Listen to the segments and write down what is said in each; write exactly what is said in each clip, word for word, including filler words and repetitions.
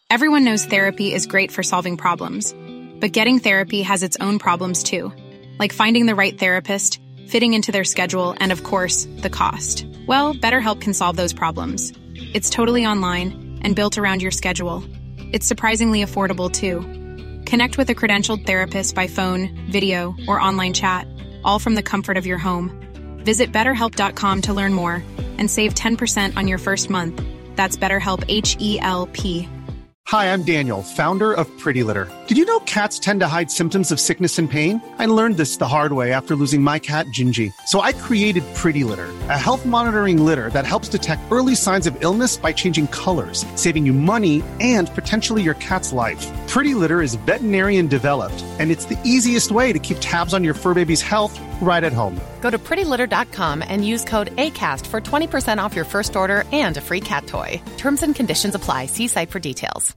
Everyone knows therapy is great for solving problems, but getting therapy has its own problems too, like finding the right therapist, fitting into their schedule, and of course, the cost. Well, BetterHelp can solve those problems. It's totally online and built around your schedule. It's surprisingly affordable too. Connect with a credentialed therapist by phone, video, or online chat, all from the comfort of your home. Visit better help dot com to learn more and save ten percent on your first month. That's BetterHelp, H E L P. Hi, I'm Daniel, founder of Pretty Litter. Did you know cats tend to hide symptoms of sickness and pain? I learned this the hard way after losing my cat, Gingy. So I created Pretty Litter, a health monitoring litter that helps detect early signs of illness by changing colors, saving you money and potentially your cat's life. Pretty Litter is veterinarian developed, and it's the easiest way to keep tabs on your fur baby's health right at home. Go to pretty litter dot com and use code ACAST for twenty percent off your first order and a free cat toy. Terms and conditions apply. See site for details.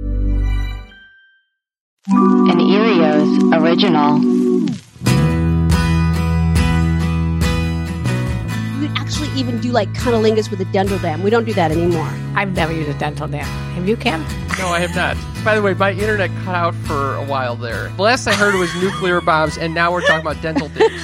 An Erios original. You would actually even do like cunnilingus with a dental dam. We don't do that anymore. I've never used a dental dam. Have you, Kim? No, I have not. By the way, my internet cut out for a while there. The last I heard was nuclear bombs, and now we're talking about dental dams.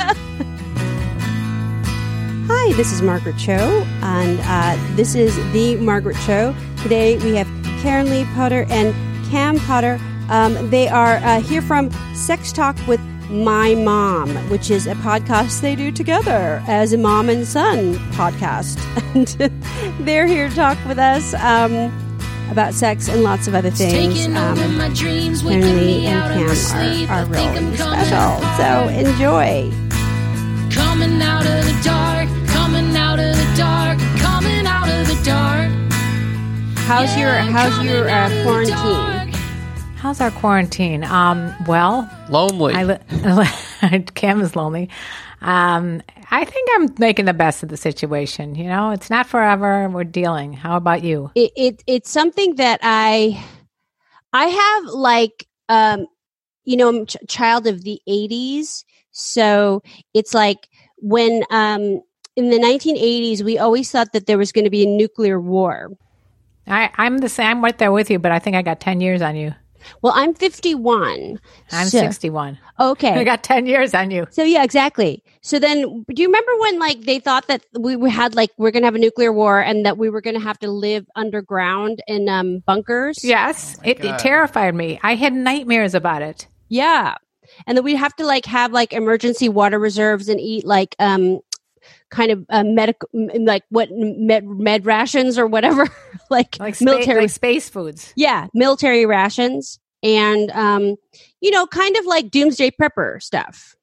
Hi, this is Margaret Cho, and uh, this is The Margaret Cho. Today we have Karen Lee Potter and Cam Potter. Um, they are uh, here from Sex Talk with My Mom, which is a podcast they do together as a mom and son podcast. And they're here to talk with us um, about sex and lots of other things. Um, Karen Lee and Cam are, are really special, so enjoy. Coming out of the dark, coming out of the dark, coming out of the dark. How's your How's your uh, quarantine? How's our quarantine? Um, well, lonely. I li- Cam is lonely. Um, I think I'm making the best of the situation. You know, it's not forever. We're dealing. How about you? It, it it's something that I I have like um, you know, I'm a ch- child of the eighties, so it's like when um, in the nineteen eighties we always thought that there was going to be a nuclear war. I, I'm the same. I'm right there with you, but I think I got ten years on you. Well, I'm fifty-one. I'm so, sixty-one. Okay. I got ten years on you. So, yeah, exactly. So then, do you remember when, like, they thought that we, we had, like, we're going to have a nuclear war and that we were going to have to live underground in um, bunkers? Yes. Oh it, it terrified me. I had nightmares about it. Yeah. And that we'd have to, like, have, like, emergency water reserves and eat, like, um, kind of uh, medical, like, what, med, med rations or whatever. like, like spa- military. Like space foods. Yeah. Military rations. And, um, you know, kind of like doomsday prepper stuff.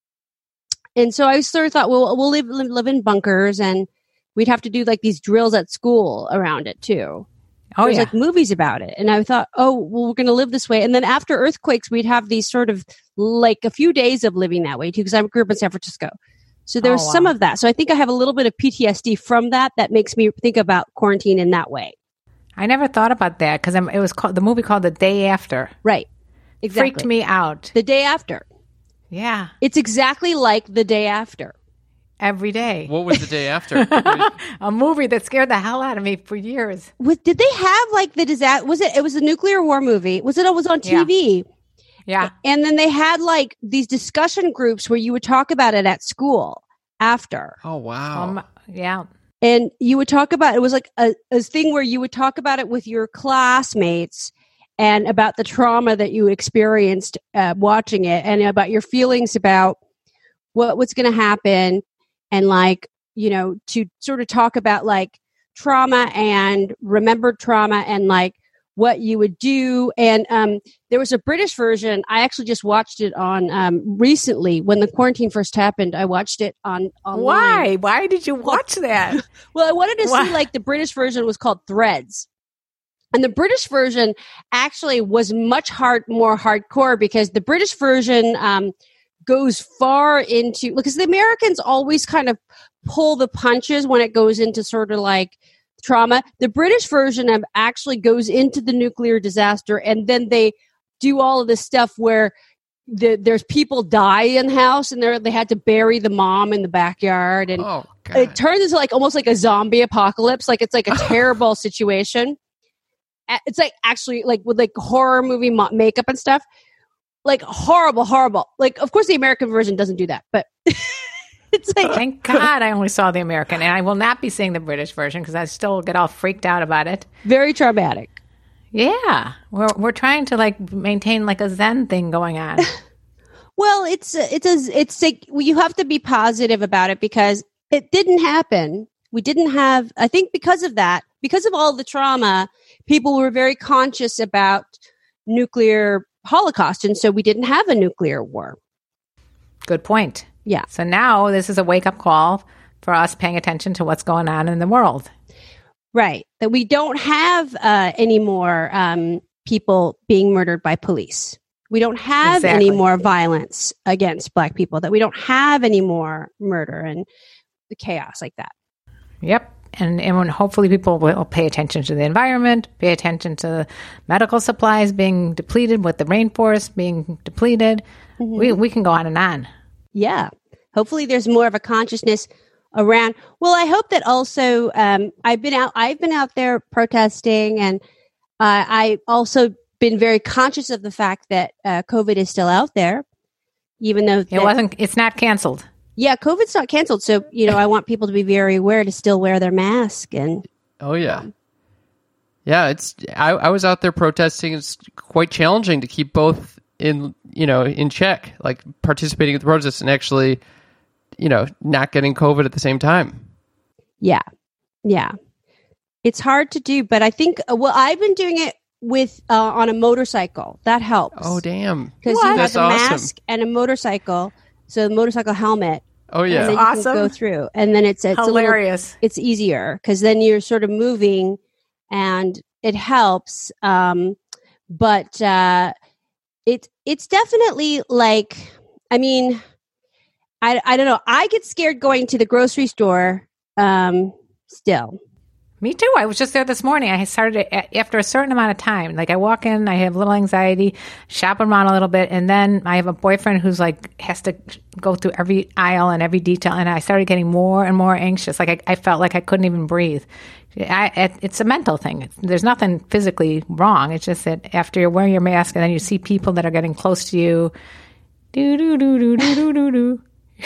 And so I sort of thought, well, we'll live, live, live in bunkers and we'd have to do like these drills at school around it too. Oh, There's yeah. like movies about it. And I thought, oh, well, we're going to live this way. And then after earthquakes, we'd have these sort of like a few days of living that way too, because I grew up in San Francisco. So there was oh, wow. some of that. So I think I have a little bit of P T S D from that that makes me think about quarantine in that way. I never thought about that because it was called the movie called The Day After. Right. Exactly. Freaked me out. The Day After. Yeah. It's exactly like The Day After. Every day. What was The Day After? A movie that scared the hell out of me for years. Was, did they have like the disaster? Was it? It was a nuclear war movie. Was it? It was on T V. Yeah. Yeah. And then they had like these discussion groups where you would talk about it at school after. Oh, wow. Um, yeah. And you would talk about, it was like a, a thing where you would talk about it with your classmates and about the trauma that you experienced uh, watching it and about your feelings about what what's going to happen. And like, you know, to sort of talk about like trauma and remembered trauma and like what you would do. And um, there was a British version. I actually just watched it on um, recently when the quarantine first happened. I watched it on online. Why? Why did you watch that? Well, I wanted to Why? see like the British version was called Threads. And the British version actually was much hard, more hardcore because the British version um, goes far into, because the Americans always kind of pull the punches when it goes into sort of like trauma. The British version of actually goes into the nuclear disaster, and then they do all of this stuff where the, there's people die in the house, and they they had to bury the mom in the backyard, and oh, God. It turns into like almost like a zombie apocalypse. Like it's like a terrible situation. it's like actually like with like horror movie mo- makeup and stuff. Like horrible, horrible. Like, of course, the American version doesn't do that, but it's like. Thank God I only saw the American, and I will not be seeing the British version because I still get all freaked out about it. Very traumatic. Yeah, we're we're trying to like maintain like a Zen thing going on. Well, it's it's a, it's like well, you have to be positive about it because it didn't happen. We didn't have. I think because of that, because of all the trauma, people were very conscious about nuclear Holocaust, and so we didn't have a nuclear war. Good point. Yeah. So now this is a wake-up call for us paying attention to what's going on in the world. Right. That we don't have uh, any more um, people being murdered by police. We don't have Exactly. any more violence against Black people. That we don't have any more murder and the chaos like that. Yep. And, and when hopefully people will pay attention to the environment, pay attention to medical supplies being depleted with the rainforest being depleted. Mm-hmm. We we can go on and on. Yeah. Hopefully there's more of a consciousness around. Well, I hope that also um, I've been out I've been out there protesting, and uh, I also been very conscious of the fact that uh, COVID is still out there, even though it that, wasn't it's not canceled. Yeah, COVID's not canceled. So, you know, I want people to be very aware to still wear their mask. And oh, yeah. Yeah, it's I, I was out there protesting. It's quite challenging to keep both in, you know, in check, like participating in the protests and actually, you know, not getting COVID at the same time. Yeah. Yeah. It's hard to do, but I think, well, I've been doing it with uh, on a motorcycle. That helps. Oh, damn. Because you have That's the awesome. mask and a motorcycle. So the motorcycle helmet. Oh, yeah. And then you Awesome. can go through. And then it's, it's hilarious. A little, it's easier because then you're sort of moving and it helps. Um, but uh, it, it's definitely like, I mean, I, I don't know. I get scared going to the grocery store um, still. Me too. I was just there this morning. I started after a certain amount of time. Like I walk in, I have a little anxiety, shop around a little bit, and then I have a boyfriend who's like has to go through every aisle and every detail, and I started getting more and more anxious. Like I, I felt like I couldn't even breathe. I, it's a mental thing. There's nothing physically wrong. It's just that after you're wearing your mask and then you see people that are getting close to you, do do do do do do do do.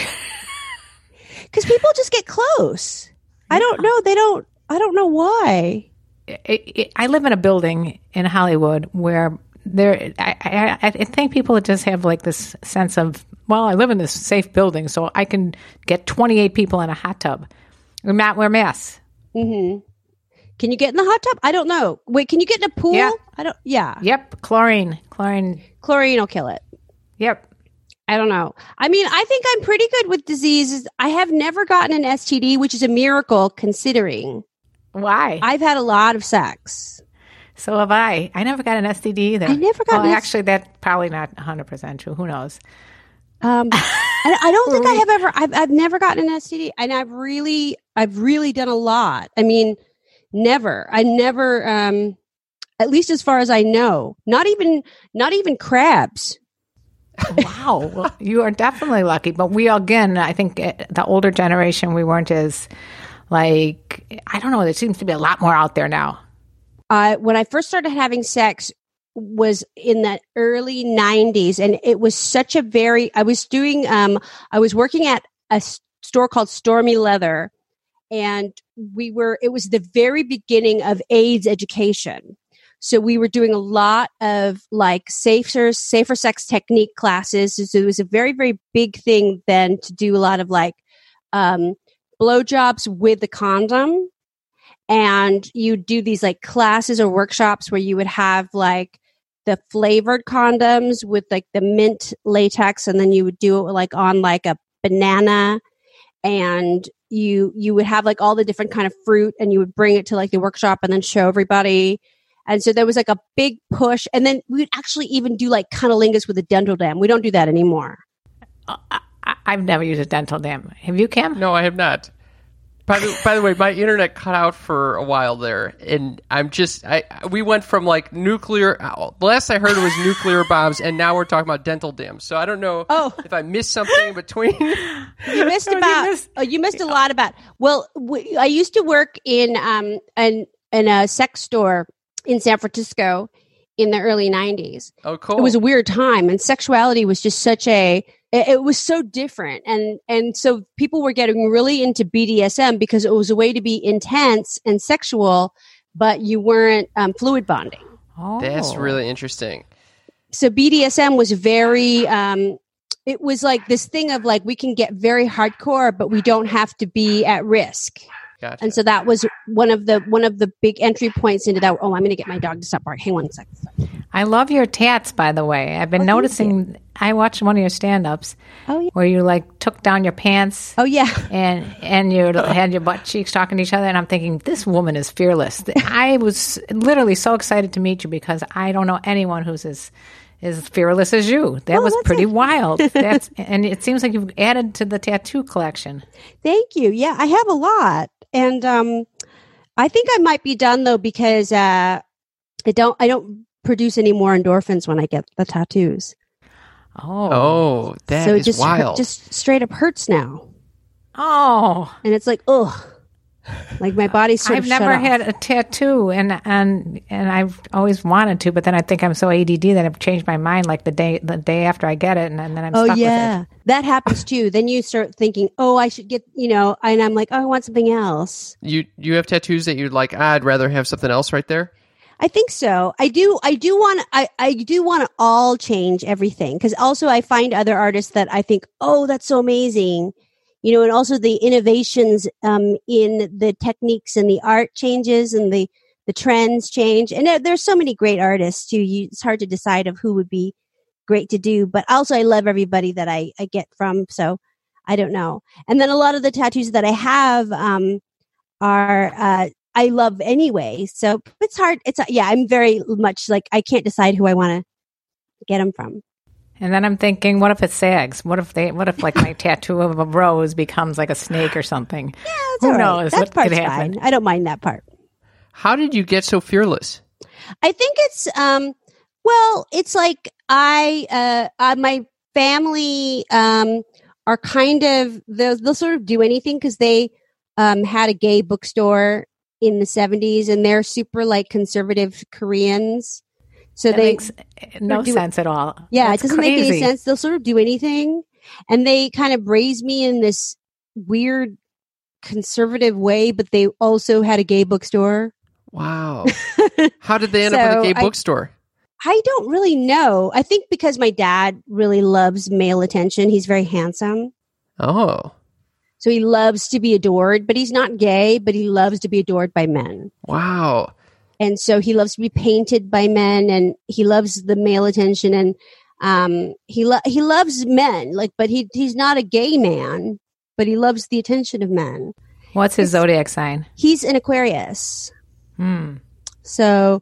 Because people just get close. Yeah. I don't know. They don't. I don't know why. It, it, I live in a building in Hollywood where there. I, I, I think people just have like this sense of, well, I live in this safe building, so I can get twenty-eight people in a hot tub and not wear masks. Mm-hmm. Can you get in the hot tub? I don't know. Wait, can you get in a pool? Yeah. I don't. Yeah. Yep. Chlorine. Chlorine. Chlorine will kill it. Yep. I don't know. I mean, I think I'm pretty good with diseases. I have never gotten an S T D, which is a miracle considering. Why? I've had a lot of sex. So have I. I never got an S T D either. I never got well, an S T D. Actually, that's probably not one hundred percent true. Who knows? Um, I, I don't think I have ever, I've, I've never gotten an S T D. And I've really, I've really done a lot. I mean, never. I never, um, at least as far as I know, not even, not even crabs. Wow. Well, you are definitely lucky. But we, again, I think the older generation, we weren't as, like, I don't know, there seems to be a lot more out there now. Uh, when I first started having sex was in the early nineties. And it was such a very, I was doing, um, I was working at a store called Stormy Leather. And we were, it was the very beginning of AIDS education. So we were doing a lot of like safer, safer sex technique classes. So it was a very, very big thing then to do a lot of like, um, blowjobs with the condom. And you do these like classes or workshops where you would have like the flavored condoms with like the mint latex. And then you would do it like on like a banana, and you, you would have like all the different kind of fruit, and you would bring it to like the workshop and then show everybody. And so there was like a big push. And then we would actually even do like cunnilingus with a dental dam. We don't do that anymore. Uh, I, I've never used a dental dam. Have you, Cam? No, I have not. By the, by the way, my internet cut out for a while there, and I'm just, I we went from like nuclear, the last I heard was nuclear bombs, and now we're talking about dental dams. So I don't know oh. if I missed something in between. You missed about, you missed, oh, you missed a lot about, well, w- I used to work in, um, an, in a sex store in San Francisco in the early nineties. Oh, cool. It was a weird time, and sexuality was just such a, it, it was so different. And, and so people were getting really into B D S M because it was a way to be intense and sexual, but you weren't um, fluid bonding. Oh. That's really interesting. So B D S M was very, um, it was like this thing of like, we can get very hardcore, but we don't have to be at risk. Gotcha. And so that was one of the one of the big entry points into that. Oh, I'm going to get my dog to stop barking. Hang on a second. I love your tats, by the way. I've been Oh, thank noticing. I watched one of your stand-ups Oh, yeah. where you like took down your pants Oh, yeah. and and you had your butt cheeks talking to each other, and I'm thinking, this woman is fearless. I was literally so excited to meet you because I don't know anyone who's as as fearless as you. That Oh, was that's pretty it. wild. That's and it seems like you've added to the tattoo collection. Thank you. Yeah, I have a lot. And um, I think I might be done, though, because uh, I don't I don't produce any more endorphins when I get the tattoos. Oh, Oh, that so it is just, wild. just straight up hurts now. oh. And it's like, ugh. Like my body's sort I've of shut never off. had a tattoo, and and and I've always wanted to, but then I think I'm so A D D that I've changed my mind like the day the day after I get it, and, and then I'm Oh, stuck yeah. with it. That happens too. Then you start thinking, oh, I should get, you know, and I'm like, oh, I want something else. you you have tattoos that you'd like, ah, I'd rather have something else right there? I think so. I do. I do want. I I do want to all change everything because also I find other artists that I think, oh, that's so amazing, you know, and also the innovations um, in the techniques and the art changes and the the trends change. And there, there's so many great artists too. You, it's hard to decide of who would be great to do, but also I love everybody that I I get from. So I don't know. And then a lot of the tattoos that I have um, are. Uh, I love anyway. So it's hard. It's, yeah, I'm very much like, I can't decide who I want to get them from. And then I'm thinking, what if it sags? What if they? What if like my tattoo of a rose becomes like a snake or something? Yeah, that's Who all right. knows That what part's could happen? fine. I don't mind that part. How did you get so fearless? I think it's, um, well, it's like I, uh, uh my family, um, are kind of, they'll, they'll sort of do anything because they, um, had a gay bookstore in the seventies and they're super like conservative Koreans. So That they makes no do- sense at all. Yeah, That's it doesn't make any crazy. sense. They'll sort of do anything. And they kind of raised me in this weird conservative way, but they also had a gay bookstore. Wow. How did they end up with So a gay I- bookstore? I don't really know. I think because my dad really loves male attention. He's very handsome. Oh, So he loves to be adored, but he's not gay, but he loves to be adored by men. wow. And so he loves to be painted by men and he loves the male attention and um he lo- he loves men like but he he's not a gay man, but he loves the attention of men. What's his zodiac sign? He's an Aquarius. Hmm. So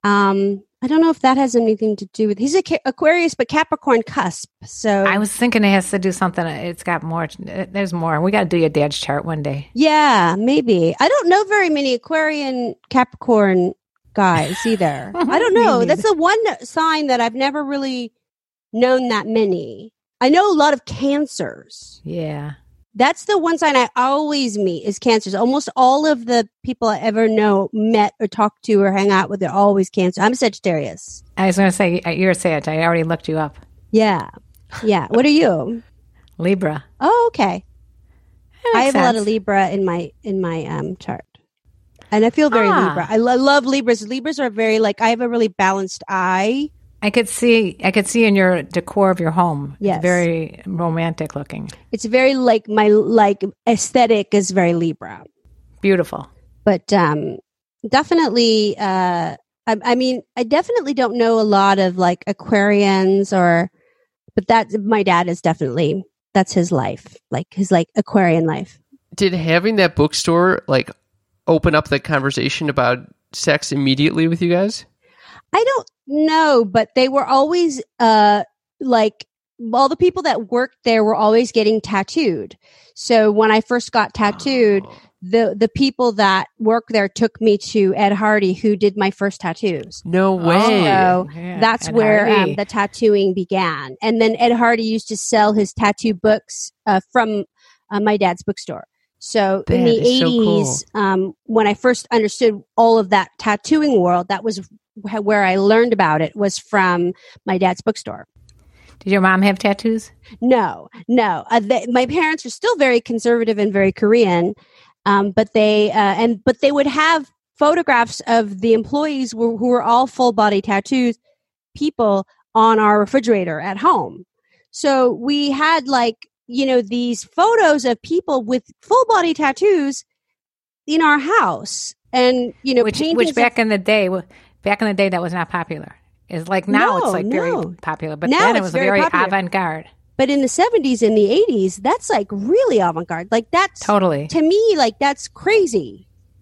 um I don't know if that has anything to do with he's a Ca- Aquarius but Capricorn cusp. So I was thinking it has to do something. It's got more. There's more. We got to do your dad's chart one day. yeah, maybe. I don't know very many Aquarian Capricorn guys either. I don't Me know. neither. That's the one sign that I've never really known that many. I know a lot of Cancers. Yeah. That's the one sign I always meet is Cancers. Almost all of the people I ever know, met or talked to or hang out with, they're always Cancer. I'm Sagittarius. I was going to say uh, you're a Sag. I already looked you up. Yeah. Yeah. What are you? Libra. Oh, okay. That I makes have a lot of sense. Libra in my in my um chart. And I feel very Ah. Libra. I lo- love Libras. Libras are very like I have a really balanced eye. I could see. I could see in your decor of your home. Yes. It's very romantic looking. It's very like my like aesthetic is very Libra. Beautiful. But um definitely uh I, I mean I definitely don't know a lot of like Aquarians or but that my dad is definitely that's his life. Like his like Aquarian life. Did having that bookstore like open up the conversation about sex immediately with you guys? I don't know, but they were always uh like all the people that worked there were always getting tattooed. So when I first got tattooed, Oh. the the people that work there took me to Ed Hardy, who did my first tattoos. No way. So Yeah, that's Ed where Hardy. um, the tattooing began. And then Ed Hardy used to sell his tattoo books uh, from uh, my dad's bookstore. So That in the is so eighties, cool. um, when I first understood all of that tattooing world, that was wh- where I learned about it, was from my dad's bookstore. Did your mom have tattoos? No, no. Uh, they, my parents are still very conservative and very Korean, um, but they uh, and but they would have photographs of the employees who, who were all full body tattoos people on our refrigerator at home. So we had like, you know, these photos of people with full body tattoos in our house, and you know, Which, paintings which back of, in the day, back in the day, that was not popular. It's like now No, it's like no. very popular, but Now then it it's was very very popular. avant-garde. but in the seventies and the eighties, that's like really avant-garde. Like that's Totally, to me, like that's crazy.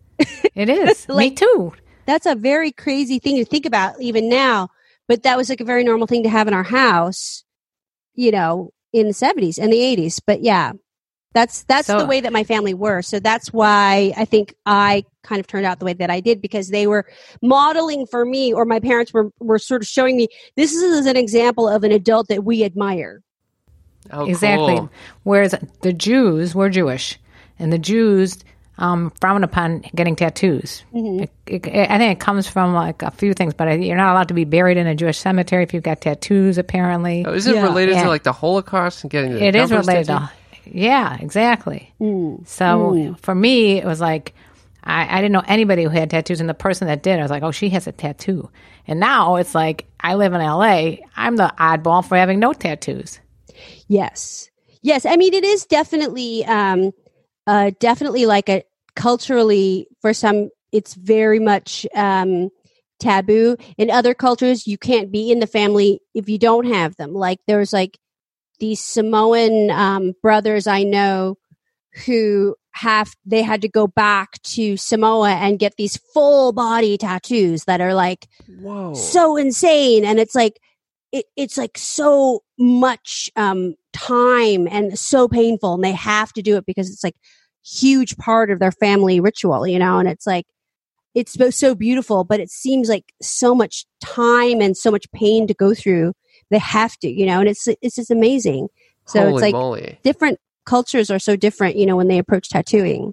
it is. Me Like- too. That's a very crazy thing to think about even now. But that was like a very normal thing to have in our house, you know, in the seventies and the eighties. But yeah, that's that's So- the way that my family were. So that's why I think I kind of turned out the way that I did, because they were modeling for me, or my parents were, were sort of showing me, this is an example of an adult that we admire. Oh, Exactly. cool. Whereas the Jews were Jewish, and the Jews um, frown upon getting tattoos. Mm-hmm. It, it, I think it comes from like a few things, but you're not allowed to be buried in a Jewish cemetery if you've got tattoos. Apparently, Oh, is it Yeah. related Yeah. to like the Holocaust and getting the it is numbers related. tattooed? To, yeah, exactly. Mm. So Mm. for me, it was like I, I didn't know anybody who had tattoos, and the person that did, I was like, oh, she has a tattoo. And now it's like I live in L A. I'm the oddball for having no tattoos. Yes. Yes. I mean, it is definitely, um, uh, definitely like a culturally, for some, it's very much, um, taboo. In other cultures, you can't be in the family if you don't have them. Like there's like these Samoan, um, brothers I know who have, they had to go back to Samoa and get these full body tattoos that are like, Whoa. so insane. And it's like, it, it's like so much um, time and so painful, and they have to do it because it's like huge part of their family ritual, you know. And it's like it's so, so beautiful, but it seems like so much time and so much pain to go through. They have to, you know, and it's it's just amazing. So Holy it's like moly. different cultures are so different, you know, when they approach tattooing.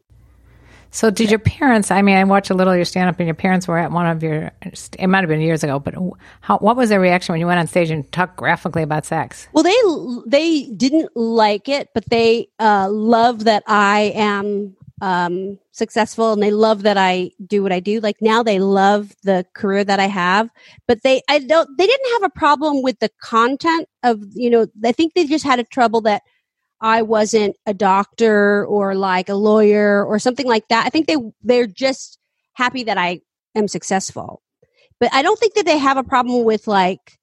So did your parents, I mean, I watched a little of your stand-up, and your parents were at one of your, it might have been years ago, but how, what was their reaction when you went on stage and talked graphically about sex? Well, they they didn't like it, but they uh, love that I am um, successful, and they love that I do what I do. Like now, they love the career that I have, but they I don't they didn't have a problem with the content of, you know. I think they just had a trouble that I wasn't a doctor or like a lawyer or something like that. I think they they're just happy that I am successful. But I don't think that they have a problem with like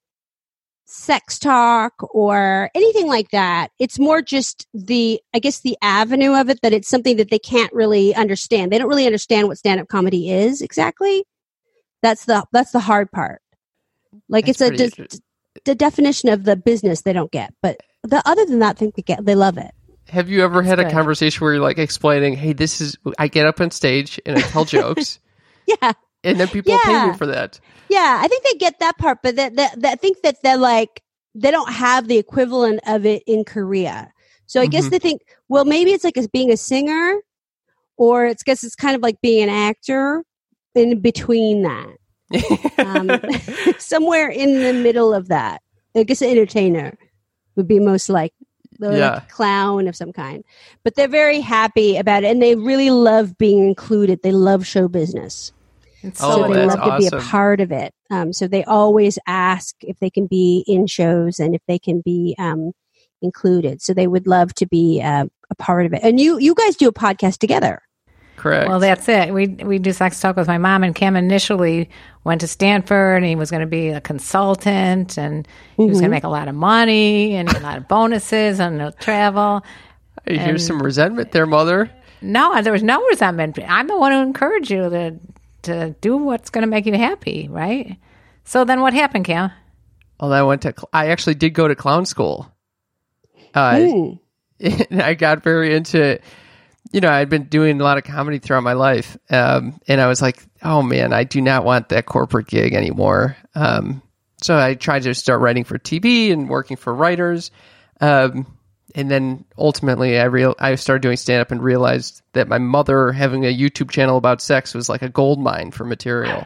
sex talk or anything like that. It's more just the, I guess, the avenue of it, that it's something that they can't really understand. They don't really understand what stand-up comedy is exactly. That's the that's the hard part. Like That's it's a pretty de- inter- the definition of the business they don't get, but the other than that, I think they get they love it. Have you ever had a good. conversation where you're like explaining, hey, this is, I get up on stage and I tell jokes, Yeah, and then people pay Yeah. me for that? yeah, I think they get that part, but that, that, that I think that they're like they don't have the equivalent of it in Korea. So I guess Mhm. they think, well, maybe it's like as being a singer, or it's guess it's kind of like being an actor in between that. Um, somewhere in the middle of that. I guess an entertainer would be most like the Yeah. like clown of some kind. But they're very happy about it, and they really love being included. They love show business. It's Oh, So they that's love to be a awesome. part of it. Um, so they always ask if they can be in shows and if they can be um, included. So they would love to be uh, a part of it. And you, you guys do a podcast together. Correct. Well, that's it. We we do sex talk with my mom, and Cam initially went to Stanford, and he was going to be a consultant, and he was going to make a lot of money, and a lot of bonuses, and he'll travel. I hear and- some resentment there, mother. No, there was no resentment. I'm the one who encouraged you to to do what's going to make you happy, right? So then, what happened, Cam? Well, I went to, cl- I actually did go to clown school. Uh, Mm. and I got very into, you know, I'd been doing a lot of comedy throughout my life. Um, and I was like, oh man, I do not want that corporate gig anymore. Um, so I tried to start writing for T V and working for writers. Um, and then ultimately I real I started doing stand up and realized that my mother having a YouTube channel about sex was like a gold mine for material.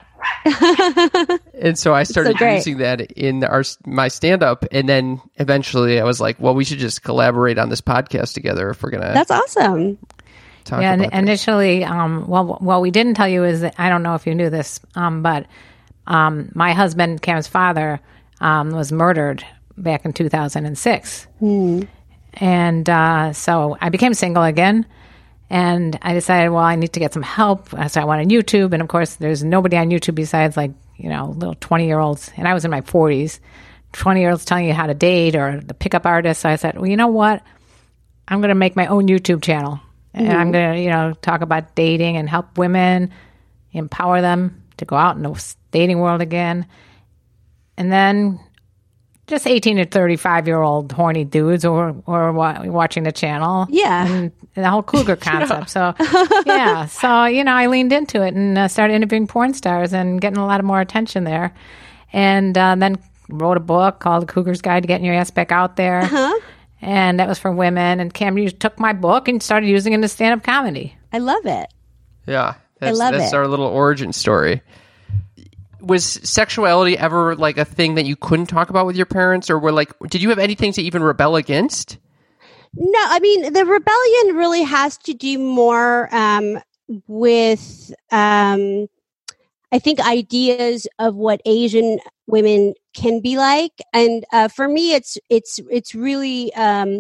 And so I started so using that in our my stand up, and then eventually I was like, well, we should just collaborate on this podcast together if we're gonna. That's awesome. Talk yeah, about and initially, um, well, what we didn't tell you is that I don't know if you knew this, um, but um, my husband, Cam's father, um, was murdered back in two thousand six. Mm. And uh, so I became single again, and I decided, well, I need to get some help. So I went on YouTube, and of course, there's nobody on YouTube besides like, you know, little twenty-year-olds, and I was in my forties, twenty-year-olds telling you how to date or the pickup artist. So I said, well, you know what? I'm going to make my own YouTube channel, and mm-hmm. I'm going to, you know, talk about dating and help women, empower them to go out in the dating world again. And then just eighteen to thirty-five year old horny dudes or or wa- watching the channel. Yeah. And the whole cougar concept. So, yeah. So, you know, I leaned into it and uh, started interviewing porn stars and getting a lot of more attention there. And uh, then wrote a book called The Cougar's Guide to Getting Your Ass Back Out There. Uh-huh. And that was for women. And Cam used, took my book and started using it in stand-up comedy. I love it. Yeah. That's, I love that's it. our little origin story. Was sexuality ever like a thing that you couldn't talk about with your parents, or were like, did you have anything to even rebel against? No, I mean, the rebellion really has to do more um, with, um, I think, ideas of what Asian women can be like. And uh, for me, it's it's it's really um,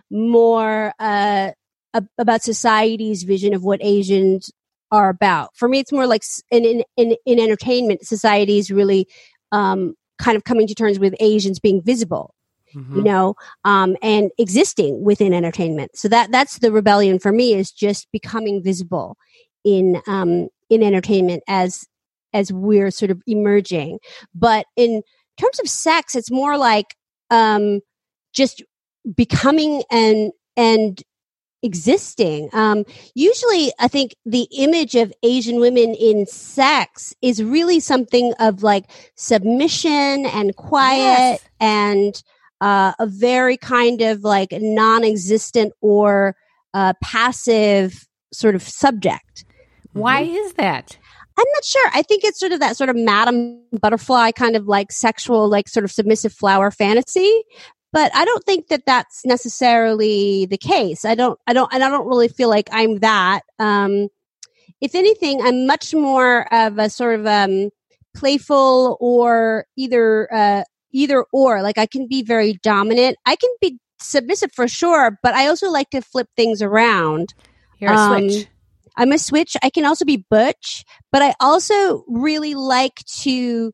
more uh, about society's vision of what Asians are about. For me, it's more like in in in, in entertainment, society is really um, kind of coming to terms with Asians being visible, mm-hmm. you know, um, and existing within entertainment. So that that's the rebellion for me, is just becoming visible in um, in entertainment as as we're sort of emerging. But in terms of sex, it's more like um, just becoming and and existing. Um, usually, I think the image of Asian women in sex is really something of like submission and quiet, yes. and uh, a very kind of like non-existent or uh, passive sort of subject. Why is that? I'm not sure. I think it's sort of that sort of Madame Butterfly kind of like sexual, like sort of submissive flower fantasy. But I don't think that that's necessarily the case. I don't, I don't, and I don't really feel like I'm that. Um, if anything, I'm much more of a sort of um, playful or either, uh, either or. Like I can be very dominant. I can be submissive for sure, but I also like to flip things around. You're a um, switch. I'm a switch. I can also be butch, but I also really like to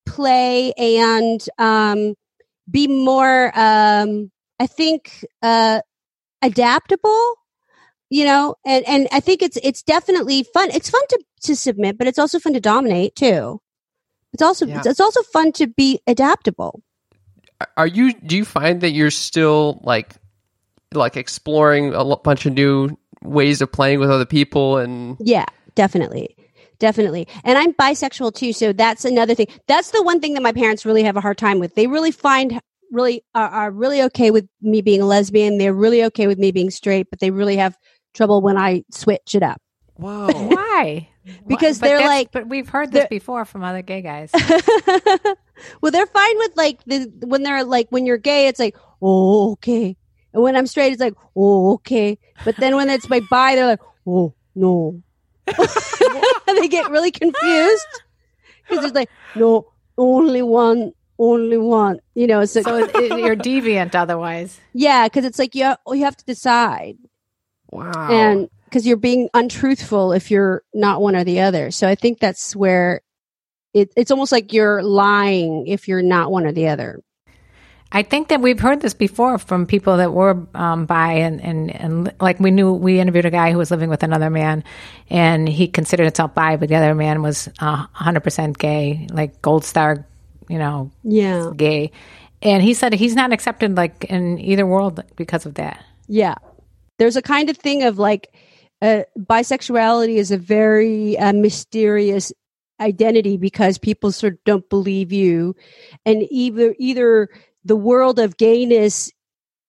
play and, um, be more, um, I think, uh, adaptable, you know, and, and I think it's, it's definitely fun. It's fun to, to submit, but it's also fun to dominate too. It's also, yeah. it's also fun to be adaptable. Are you, do you find that you're still like, like exploring a bunch of new ways of playing with other people? And yeah, definitely. Definitely. And I'm bisexual too. So that's another thing. That's the one thing that my parents really have a hard time with. They really find really are, are really okay with me being a lesbian. They're really okay with me being straight, but they really have trouble when I switch it up. Whoa. Why? Because but they're like, but we've heard this before from other gay guys. Well, they're fine with like the, when they're like, when you're gay, it's like, oh, okay. And when I'm straight, it's like, oh, okay. But then when it's my bi, they're like, oh, no. They get really confused because it's like, no, only one, only one, you know. So, so it, it, you're deviant otherwise. Yeah, because it's like you have, you have to decide. Wow. And because you're being untruthful if you're not one or the other. So I think that's where it, it's almost like you're lying if you're not one or the other. I think that we've heard this before from people that were um, bi, and, and, and like we knew, we interviewed a guy who was living with another man, and he considered himself bi, but the other man was uh, one hundred percent gay, like gold star, you know, yeah, gay. And he said he's not accepted like in either world because of that. Yeah. There's a kind of thing of like uh, bisexuality is a very uh, mysterious identity because people sort of don't believe you, and either either the world of gayness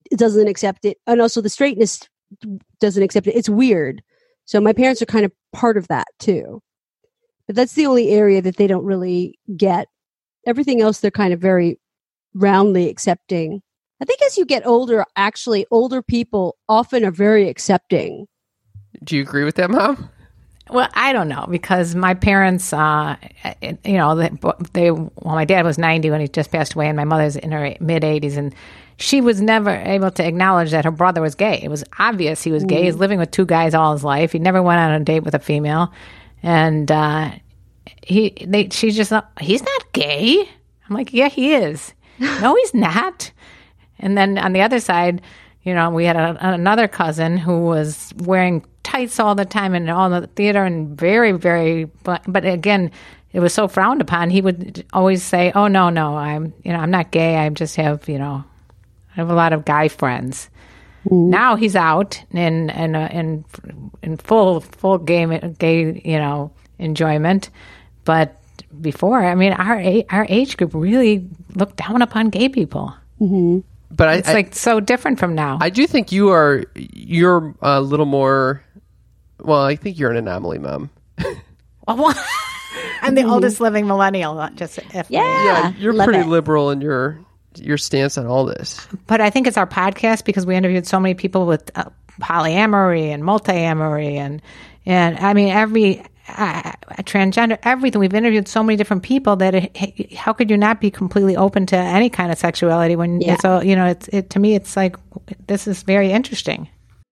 doesn't accept it, and also the straightness doesn't accept it. It's weird. So my parents are kind of part of that too. But that's the only area that they don't really get. Everything else, they're kind of very roundly accepting. I think as you get older, actually, older people often are very accepting. Do you agree with that, Mom? Well, I don't know, because my parents, uh, you know, they, they, well, my dad was ninety when he just passed away, and my mother's in her mid eighties, and she was never able to acknowledge that her brother was gay. It was obvious he was gay. He's living with two guys all his life. He never went on a date with a female, and uh, he, they, she's just, not, he's not gay. I'm like, yeah, he is. No, he's not. And then on the other side, you know, we had a, another cousin who was wearing tights all the time and all the theater and very, very, but, but again, it was so frowned upon. He would always say, "Oh no, no, I'm, you know, I'm not gay. I just have, you know, I have a lot of guy friends." Mm. Now he's out in in uh, in in full full game gay, you know, enjoyment. But before, I mean, our our age group really looked down upon gay people. Mm-hmm. But I, it's like I, so different from now. I do think you are you're a little more. Well, I think you're an anomaly, Mom. Well, I'm the oldest living millennial. Just if yeah, yeah, you're Love pretty it. liberal in your your stance on all this. But I think it's our podcast because we interviewed so many people with uh, polyamory and multiamory and and I mean every uh, transgender, everything. We've interviewed so many different people that it, how could you not be completely open to any kind of sexuality when yeah. it's all, you know, it's it to me it's like this is very interesting.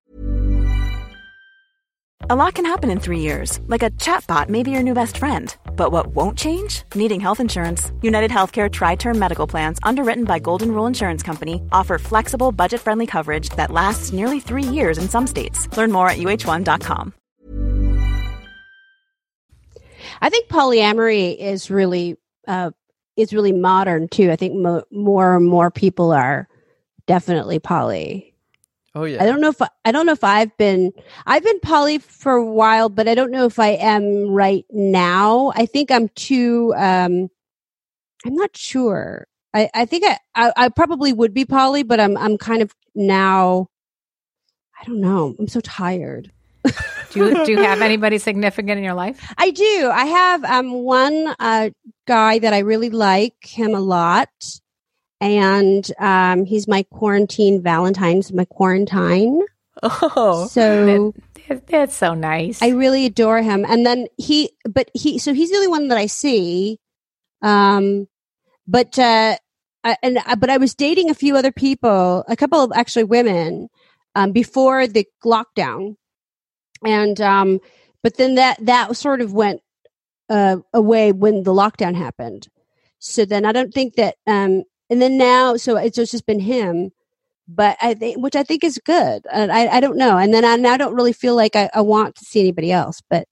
A lot can happen in three years, like a chatbot may be your new best friend. But what won't change? Needing health insurance. United Healthcare Tri-Term Medical Plans, underwritten by Golden Rule Insurance Company, offer flexible, budget-friendly coverage that lasts nearly three years in some states. Learn more at U H one dot com. I think polyamory is really uh, is really modern too. I think mo- more and more people are definitely poly. Oh yeah. I don't know if I, I don't know if I've been I've been poly for a while, but I don't know if I am right now. I think I'm too. Um, I'm not sure. I, I think I, I I probably would be poly, but I'm I'm kind of now. I don't know. I'm so tired. Do you do you have anybody significant in your life? I do. I have um one uh guy that I really like him a lot. And um, he's my quarantine Valentine's, my quarantine. Oh, so that, that's so nice. I really adore him. And then he, but he, so he's the only one that I see. Um, but uh, I, and but I was dating a few other people, a couple of actually women, um, before the lockdown, and um, but then that that sort of went uh, away when the lockdown happened. So then I don't think that. Um, And then now, so it's just been him, but I think, which I think is good. And I, I don't know. And then I now don't really feel like I, I want to see anybody else. But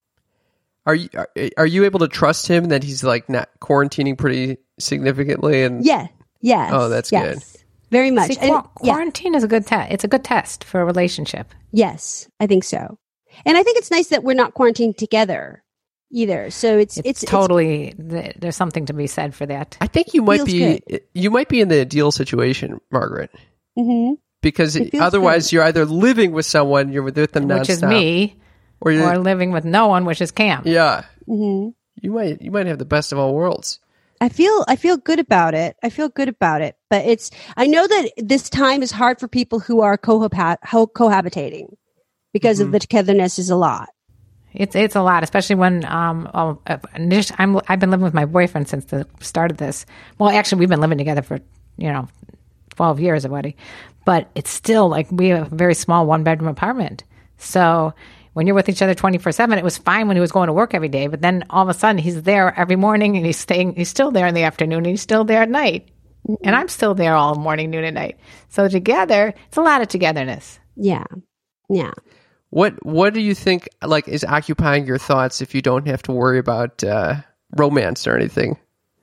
are you are, are you able to trust him that he's like not quarantining pretty significantly? And yeah, yes. Oh, that's yes, good. Very much. See, And, qu- yeah. quarantine is a good test. It's a good test for a relationship. Yes, I think so. And I think it's nice that we're not quarantined together either. So it's It's, it's totally th- there's something to be said for that. I think you might Feels be you might be in the ideal situation, Margaret, mm-hmm. because It feels otherwise good. you're either living with someone, you're with them nonstop, Which is me, or, you're, or living with no one, which is Cam. yeah. Mm-hmm. You might you might have the best of all worlds. I feel I feel good about it. I feel good about it. But it's I know that this time is hard for people who are cohab- cohabitating because Mm-hmm. of the togetherness is a lot. It's it's a lot, especially when um oh, uh, I'm I've been living with my boyfriend since the start of this. Well, actually, we've been living together for you know twelve years already, but it's still like we have a very small one bedroom apartment. So when you're with each other twenty-four seven, it was fine when he was going to work every day, but then all of a sudden he's there every morning and he's staying. He's still there in the afternoon. And he's still there at night, mm-hmm. and I'm still there all morning, noon, and night. So together, it's a lot of togetherness. Yeah, yeah. What what do you think like is occupying your thoughts if you don't have to worry about uh, romance or anything?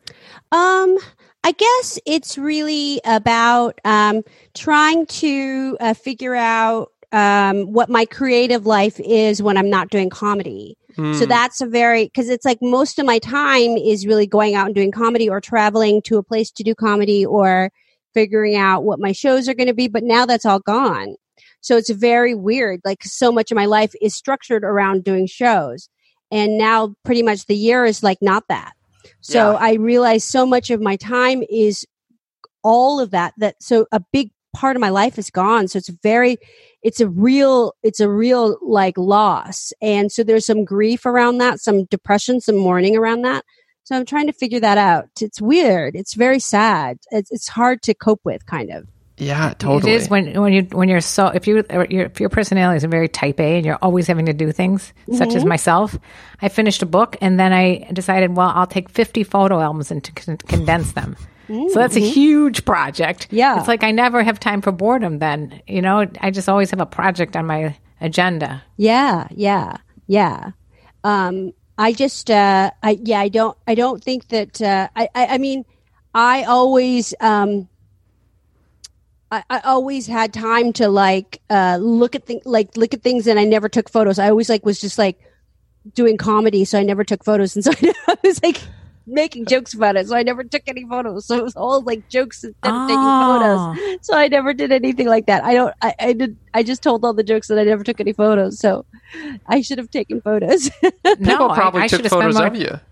Um, I guess it's really about um, trying to uh, figure out um, what my creative life is when I'm not doing comedy. Mm. So that's a very, because it's like most of my time is really going out and doing comedy or traveling to a place to do comedy or figuring out what my shows are going to be. But now that's all gone. So it's very weird. Like so much of my life is structured around doing shows. And now pretty much the year is like not that. So Yeah. I realize so much of my time is all of that, that so a big part of my life is gone. So it's very, it's a real, it's a real like loss. And so there's some grief around that, some depression, some mourning around that. So I'm trying to figure that out. It's weird. It's very sad. It's, it's hard to cope with, kind of. Yeah, totally. It is when when you when you're so if you or your if your personality is very type A and you're always having to do things, such as myself. I finished a book and then I decided, well, I'll take fifty photo albums and to con- condense them. So that's a huge project. Yeah. It's like I never have time for boredom then. You know, I just always have a project on my agenda. Yeah, yeah, yeah. Um, I just, uh, I yeah, I don't, I don't think that. Uh, I, I, I mean, I always, um, I, I always had time to like uh, look at things, like look at things, and I never took photos. I always like was just like doing comedy, so I never took photos, and so I was like making jokes about it, so I never took any photos. So it was all like jokes instead of taking Oh. photos. So I never did anything like that. I don't. I, I did. I just told all the jokes that I never took any photos. So I should have taken photos. No, People probably I, I took should have spent photos more. of you.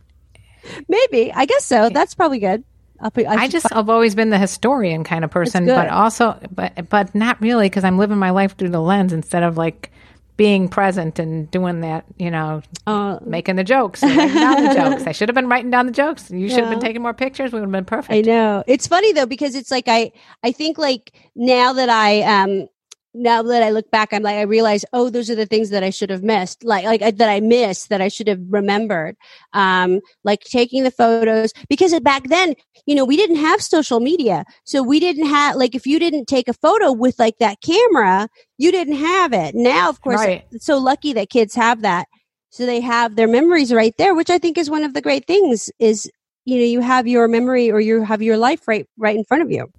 Maybe. I guess so. That's probably good. I'll put, I, I should just fi- I've always been the historian kind of person, good. but also but but not really because I'm living my life through the lens instead of like being present and doing that, you know, uh, making the jokes, and writing down the jokes. I should have been writing down the jokes. You should have been Yeah. taking more pictures. We would have been perfect. I know. It's funny though, because it's like I, I think like now that I, um, now that I look back, I'm like, I realize, oh, those are the things that I should have missed, like, like I, that I missed that I should have remembered. Um, like taking the photos, because back then, you know, we didn't have social media. So we didn't have, like, if you didn't take a photo with like that camera, you didn't have it. Now, of course, Right. it's so lucky that kids have that. So they have their memories right there, which I think is one of the great things is, you know, you have your memory or you have your life right, right in front of you.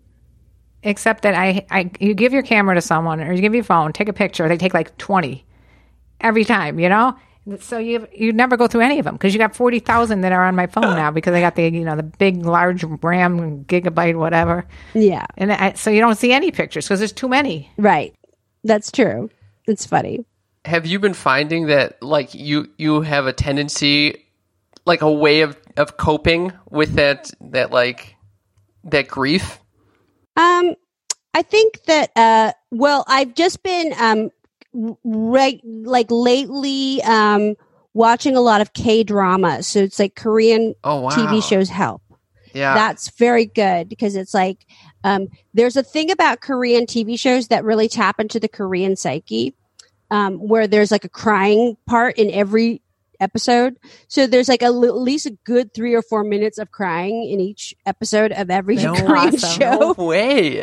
Except that I, I, you give your camera to someone or you give your phone, take a picture. They take like twenty every time, you know. So you you never go through any of them because you got forty thousand that are on my phone now because I got the you know the big large RAM gigabyte whatever, Yeah, and I, so you don't see any pictures because there's too many. right. That's true. It's funny. Have you been finding that like you you have a tendency, like a way of, of coping with that that like that grief? Um, I think that, uh, well, I've just been, um, right, like lately, um, watching a lot of K dramas. So it's like Korean Oh wow. T V shows help. Yeah. That's very good because it's like, um, there's a thing about Korean T V shows that really tap into the Korean psyche, um, where there's like a crying part in every episode. So there's like a, at least a good three or four minutes of crying in each episode of every No, Korean awesome. show. No way.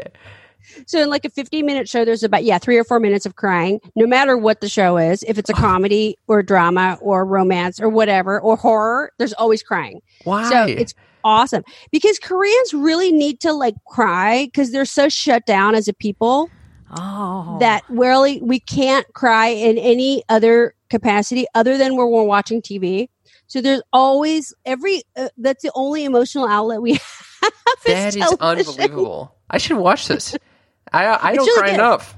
So in like a fifteen minute show, there's about, yeah, three or four minutes of crying, no matter what the show is. If it's a comedy or drama or romance or whatever, or horror, there's always crying. Why? So it's awesome because Koreans really need to like cry because they're so shut down as a people Oh, that really we can't cry in any other capacity other than when we're watching T V. So there's always every, uh, that's the only emotional outlet we have. that is television. unbelievable. I should watch this. I I It's don't really cry good. enough.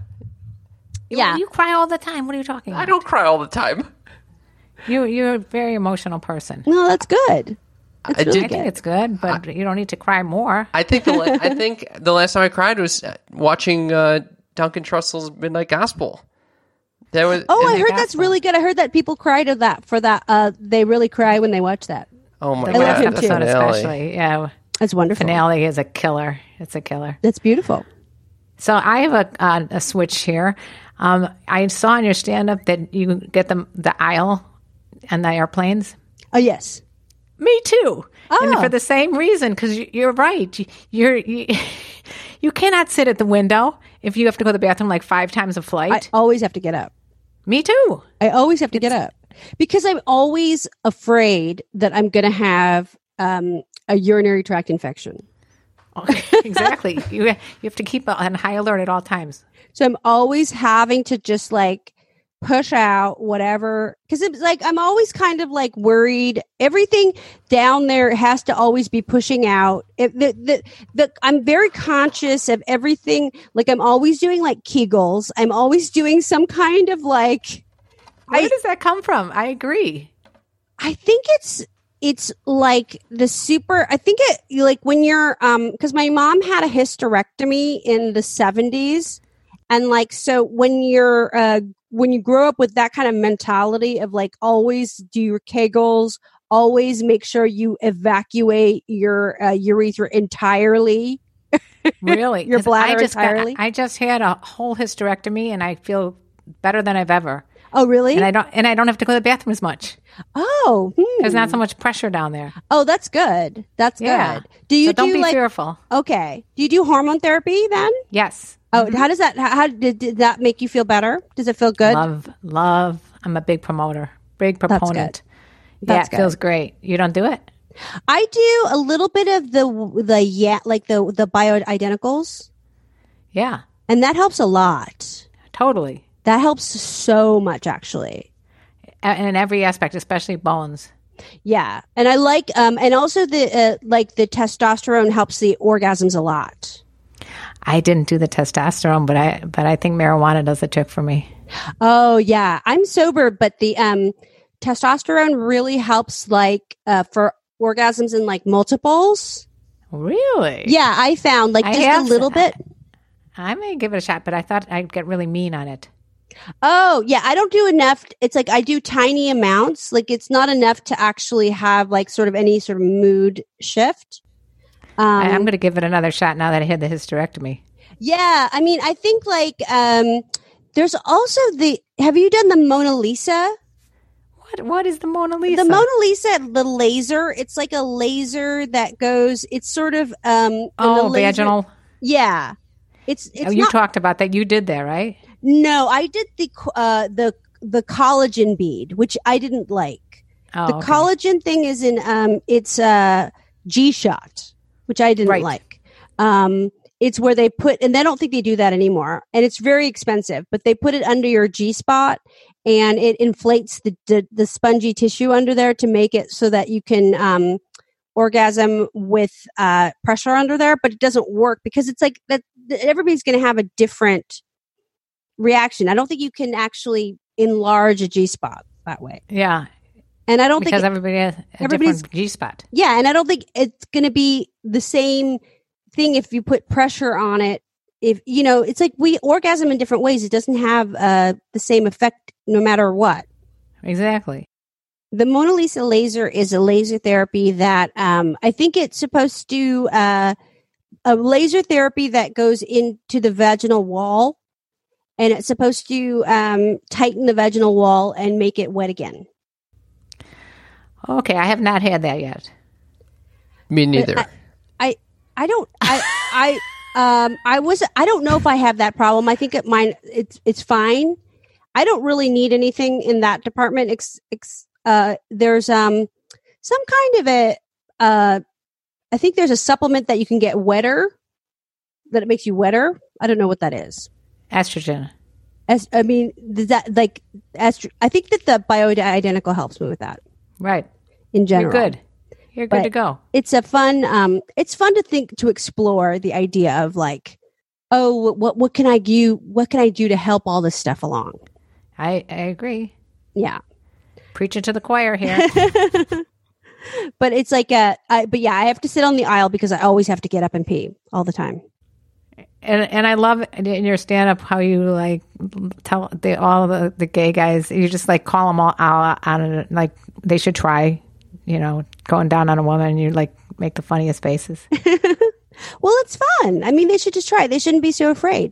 Yeah. you cry all the time. What are you talking about? I don't cry all the time. You you're a very emotional person. No, that's good. That's I really I good. think it's good, but you don't need to cry more. I think the la- I think the last time I cried was uh, watching uh, Duncan Trussell's Midnight Gospel. That was Oh, I and- heard that's Gospel. really good. I heard that people cry to that for that. Uh, they really cry when they watch that. oh my The god, last him the too. episode, finale. especially, yeah. That's wonderful. Finale is a killer. It's a killer. That's beautiful. So I have a uh, a switch here. Um, I saw in your stand up that you get the the aisle and the airplanes. Oh yes. Me too. And Oh. for the same reason, because you're right. You- You're you, you cannot sit at the window if you have to go to the bathroom like five times a I flight. always have to get up. Me too. I always have to get up because I'm always afraid that I'm going to have um, a urinary tract infection. Exactly. You you have to keep on high alert at all times. So I'm always having to just like push out whatever, because it's like I'm always kind of like worried. Everything down there has to always be pushing out. It, the, the, the, I'm very conscious of everything. Like I'm always doing like Kegels. I'm always doing some kind of like. Where I, does that come from? I agree. I think it's it's like the super. I think it like when you're um because my mom had a hysterectomy in the seventies, and like so when you're uh when you grow up with that kind of mentality of like always do your Kegels, always make sure you evacuate your uh, urethra entirely. Really? Your 'Cause bladder I just entirely. Got, I just had a whole hysterectomy, and I feel better than I've ever. Oh, really? And I don't and I don't have to go to the bathroom as much. Oh, hmm. There's not so much pressure down there. Oh, that's good. That's Yeah. good. Do you so don't do be like fearful. okay? Do you do hormone therapy then? Yes. Oh, how does that? How, how did, did that make you feel better? Does it feel good? Love, love. I'm a big promoter, big proponent. That's yeah, it feels good. great. You don't do it? I do a little bit of the the yeah, like the the bioidenticals, Yeah, and that helps a lot. totally. That helps so much, actually. A- In every aspect, especially bones. Yeah, and I like um, and also the uh, like the testosterone helps the orgasms a lot. I didn't do the testosterone, but I but I think marijuana does the trick for me. Oh yeah, I'm sober, but the um, testosterone really helps like uh, for orgasms in like multiples. Really? Yeah, I found like I just have- a little bit. I may give it a shot, but I thought I'd get really mean on it. Oh, yeah. I don't do enough. It's like I do tiny amounts. Like it's not enough to actually have like sort of any sort of mood shift. Um, I, I'm going to give it another shot now that I had the hysterectomy. yeah. I mean, I think like um, there's also the. Have you done the Mona Lisa? What What is the Mona Lisa? The Mona Lisa, the laser. It's like a laser that goes. It's sort of um. when oh, the laser- vaginal. Yeah. It's it's Oh, you not, talked about that. You did that, right? no. I did the uh the the collagen bead, which I didn't like. Oh, The okay. collagen thing is in um it's a G shot, which I didn't Right. like. Um it's where they put, and I don't think they do that anymore, and it's very expensive, but they put it under your G spot and it inflates the, the the spongy tissue under there to make it so that you can um orgasm with uh pressure under there, but it doesn't work because it's like that everybody's going to have a different reaction. I don't think you can actually enlarge a G spot that way. Yeah, And I don't because think everybody has a everybody's- different G spot. Yeah, and I don't think it's going to be the same thing if you put pressure on it. If you know, it's like we orgasm in different ways. It doesn't have uh, the same effect no matter what. Exactly. The Mona Lisa laser is a laser therapy that um, I think it's supposed to uh, a laser therapy that goes into the vaginal wall, and it's supposed to um, tighten the vaginal wall and make it wet again. Okay, I have not had that yet. Me neither. I, I, I don't. I, I, um, I was. I don't know if I have that problem. I think it mine. It's it's fine. I don't really need anything in that department. Ex, ex, uh, there's um some kind of a. Uh, I think there's a supplement that you can get wetter. That it makes you wetter. I don't know what that is. Estrogen. As I mean, does that like estro- I think that the bioidentical helps me with that Right. in general. You're good. You're good But- to go. It's a fun um it's fun to think to explore the idea of like, oh, what what can I do what can I do to help all this stuff along? I, I agree. Yeah. Preaching to the choir here. But it's like a I, but yeah, I have to sit on the aisle because I always have to get up and pee all the time. And and I love in your stand up how you like tell the, all the, the gay guys, you just like call them all out on it, like they should try, you know, going down on a woman, and you like make the funniest faces. Well, it's fun. I mean, they should just try. They shouldn't be so afraid.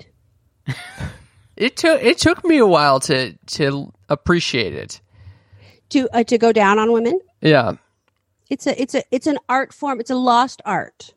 It took it took me a while to to appreciate it. To uh, to go down on women. Yeah. It's a it's a it's an art form. It's a lost art.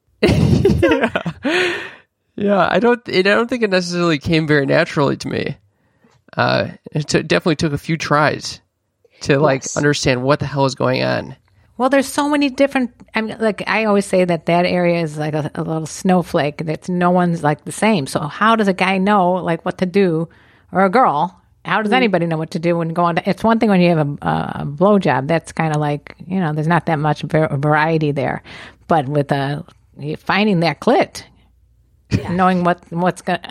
Yeah, I don't. It, I don't think it necessarily came very naturally to me. Uh, it t- definitely took a few tries to like Yes. understand what the hell is going on. Well, there's so many different. I mean, like I always say that that area is like a, a little snowflake. That's no one's like the same. So how does a guy know like what to do, or a girl? how does anybody know what to do when going to, it's one thing when you have a, a blowjob, that's kind of like, you know, there's not that much var- variety there. But with uh, finding that clit, yeah. knowing what what's going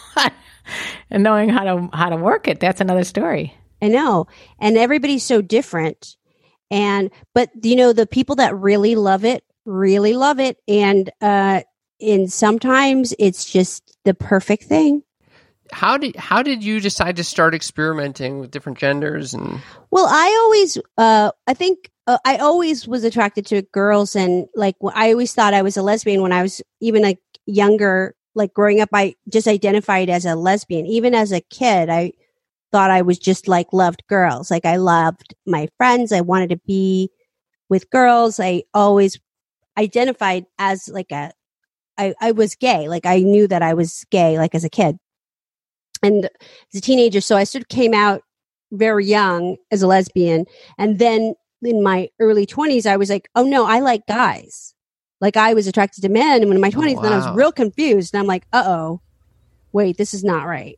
and knowing how to how to work it, that's another story. I know. And everybody's so different. And, but, you know, the people that really love it, really love it. And, uh, and sometimes it's just the perfect thing. How did how did you decide to start experimenting with different genders? And well, I always, uh, I think uh, I always was attracted to girls, and like I always thought I was a lesbian when I was even like younger, like growing up. I just identified as a lesbian. Even as a kid, I thought I was just like loved girls. Like I loved my friends. I wanted to be with girls. I always identified as like a, I, I was gay. Like I knew that I was gay, like as a kid. And as a teenager, so I sort of came out very young as a lesbian. And then in my early twenties, I was like, oh no, I like guys. Like I was attracted to men. And when in my twenties, oh, wow. Then I was real confused. And I'm like, uh-oh, wait, this is not right.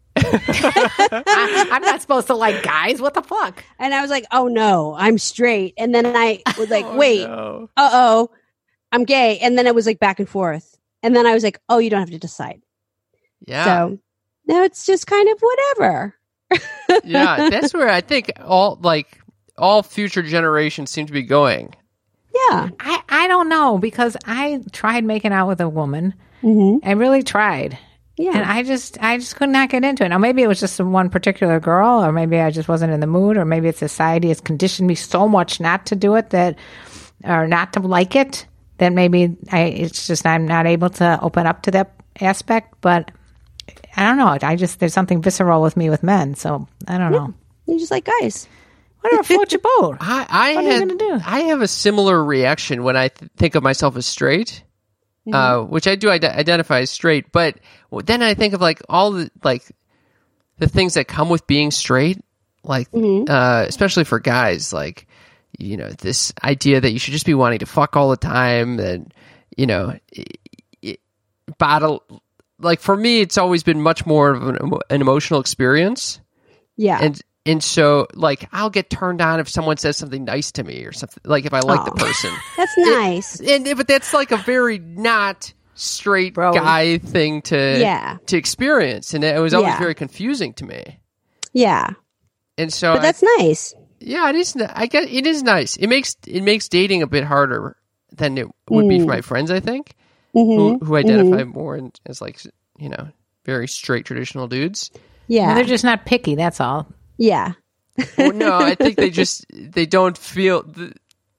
I, I'm not supposed to like guys. What the fuck? And I was like, oh no, I'm straight. And then I was like, oh, wait, no. uh-oh, I'm gay. And then it was like back and forth. And then I was like, oh, you don't have to decide. Yeah. So now it's just kind of whatever. Yeah, that's where I think all like all future generations seem to be going. Yeah. I, I don't know, because I tried making out with a woman. Mm-hmm. I really tried. Yeah. And I just I just could not get into it. Now, maybe it was just one particular girl, or maybe I just wasn't in the mood, or maybe it's society has conditioned me so much not to do it that, or not to like it, that maybe I it's just I'm not able to open up to that aspect. But I don't know. I just, there's something visceral with me with men. So I don't yeah. know. You just like guys. Whatever floats your boat. I, I, what had, are you going to do? I have a similar reaction when I th- think of myself as straight, mm-hmm. uh, which I do ide- identify as straight. But then I think of like all the, like the things that come with being straight, like, mm-hmm. uh, especially for guys, like, you know, this idea that you should just be wanting to fuck all the time, and, you know, it, it, bottle, like for me, it's always been much more of an, an emotional experience. Yeah. And and so like I'll get turned on if someone says something nice to me or something, like if I like oh. the person. That's nice. It, and but that's like a very not straight Bro. guy thing to yeah. to experience, and it was always yeah. very confusing to me. Yeah. And so But that's I, nice. Yeah, it is. I guess it is nice. It makes it makes dating a bit harder than it would mm. be for my friends, I think. Mm-hmm. Who, who identify mm-hmm. more in, as like, you know, very straight traditional dudes. Yeah. Well, they're just not picky. That's all. Yeah. Well, no, I think they just, they don't feel, the,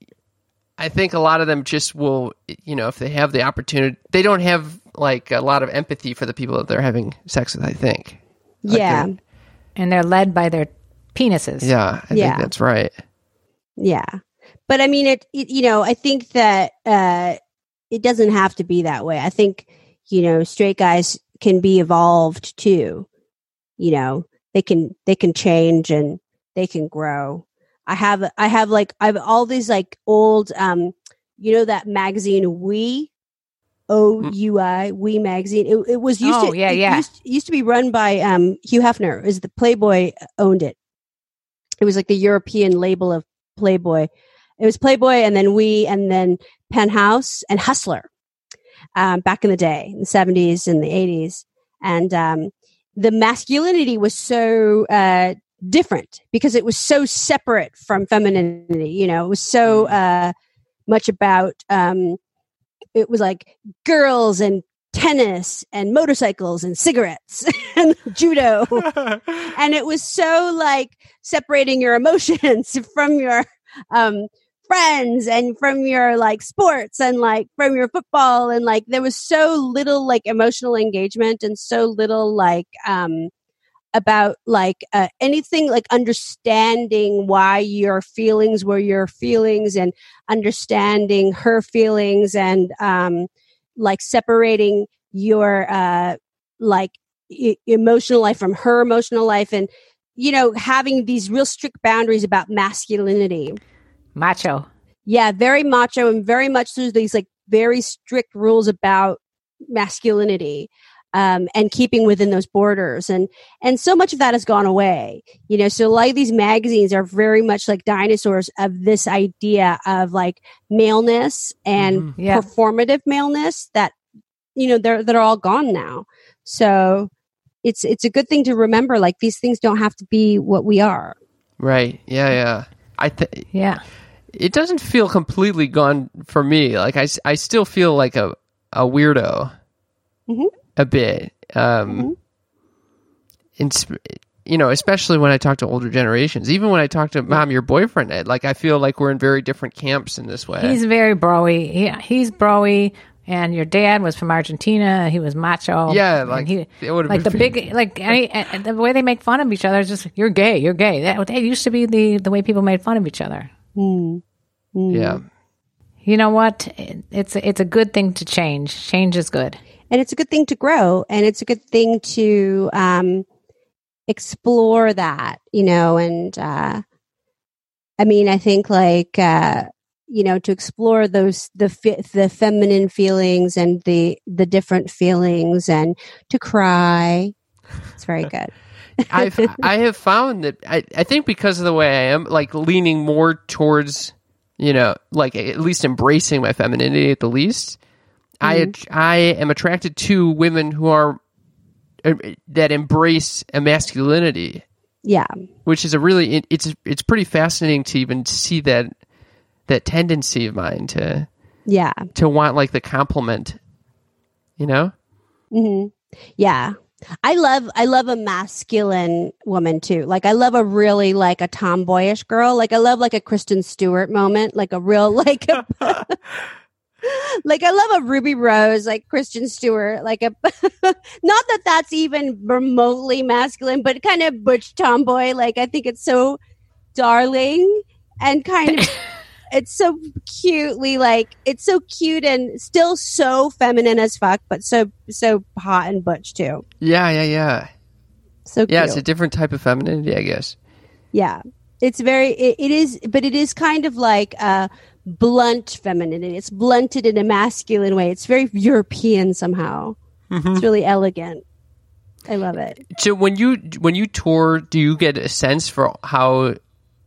I think a lot of them just will, you know, if they have the opportunity, they don't have like a lot of empathy for the people that they're having sex with, I think. Like yeah. they're, and they're led by their penises. Yeah. I yeah. think that's right. Yeah. But I mean, it, it you know, I think that, uh, it doesn't have to be that way. I think, you know, straight guys can be evolved too. You know, they can they can change and they can grow. I have I have like I have all these like old um you know that magazine We O U I We magazine. It, it was used oh, to yeah, it yeah. used, used to be run by um Hugh Hefner. Is the Playboy owned it. It was like the European label of Playboy. It was Playboy and then We and then Penthouse and Hustler. Um, back in the day, in the seventies and the eighties. And um, the masculinity was so uh, different because it was so separate from femininity. You know, it was so uh, much about, um, it was like girls and tennis and motorcycles and cigarettes and judo. And it was so like separating your emotions from your um friends and from your like sports and like from your football, and like there was so little like emotional engagement and so little like um about like uh, anything like understanding why your feelings were your feelings and understanding her feelings and um like separating your uh like e- emotional life from her emotional life, and you know having these real strict boundaries about masculinity. Macho. Yeah, very macho and very much through these like very strict rules about masculinity. um, and keeping within those borders. And, and so much of that has gone away, you know, so a lot of these magazines are very much like dinosaurs of this idea of like maleness and Mm-hmm. Yeah. performative maleness that, you know, they're, they're all gone now. So it's, it's a good thing to remember, like these things don't have to be what we are. Right. Yeah. Yeah. I th- Yeah. It doesn't feel completely gone for me. Like I, s- I still feel like a, a weirdo Mhm. a bit. Um, Mhm. in, sp- you know, especially when I talk to older generations, even when I talk to mom, your boyfriend, Ed, like I feel like we're in very different camps in this way. He's very broy. He, he's broy. And your dad was from Argentina. He was macho. Yeah, And like, he, it would've like the been- big, like any, and the way they make fun of each other is just you're gay, you're gay. That, that used to be the the way people made fun of each other. Mm. Mm. yeah. You know what? It's it's a good thing to change. Change is good. And it's a good thing to grow, and it's a good thing to um, explore that, you know, and uh, I mean, I think like, uh, you know, to explore those, the, fe- the feminine feelings and the, the different feelings, and to cry. It's very good. I've I have found that I, I think because of the way I am, like leaning more towards, you know, like at least embracing my femininity at the least. Mm-hmm. I I am attracted to women who are uh, that embrace a masculinity, Yeah. which is a really it, it's it's pretty fascinating to even see that that tendency of mine to Yeah. to want like the compliment, you know. Hmm. Yeah. I love, I love a masculine woman too. Like I love a really like a tomboyish girl. Like I love like a Kristen Stewart moment, like a real, like, a, like I love a Ruby Rose, like Kristen Stewart, like a, not that that's even remotely masculine, but kind of butch tomboy. Like I think it's so darling and kind of, it's so cutely, like it's so cute and still so feminine as fuck, but so so hot and butch too. Yeah, yeah, yeah. So Yeah, cute. it's a different type of femininity, I guess. Yeah, it's very. It, it is, but it is kind of like a blunt femininity. It's blunted in a masculine way. It's very European somehow. Mm-hmm. It's really elegant. I love it. So when you when you tour, do you get a sense for how